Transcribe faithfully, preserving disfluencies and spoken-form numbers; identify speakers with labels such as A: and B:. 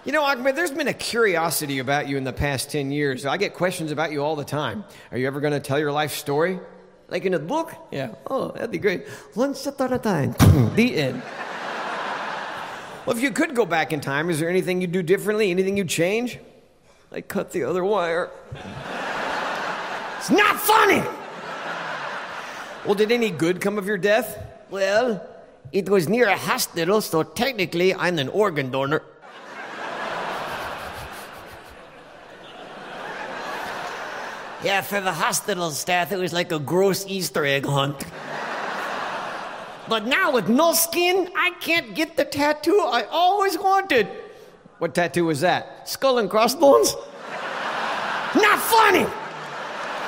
A: You know, Ahmed, there's been a curiosity about you in the past ten years. I get questions about you all the time. Are you ever going to tell your life story? Like in a book? Yeah. Oh, that'd be great. Once upon a time. The end. Well, if you could go back in time, is there anything you'd do differently? Anything you'd change? Like cut the other wire. It's not funny! Well, did any good come of your death?
B: Well, it was near a hospital, so technically I'm an organ donor. Yeah, for the hospital staff, it was like a gross Easter egg hunt. But now with no skin, I can't get the tattoo I always wanted.
A: What tattoo was that?
B: Skull and crossbones?
A: Not funny!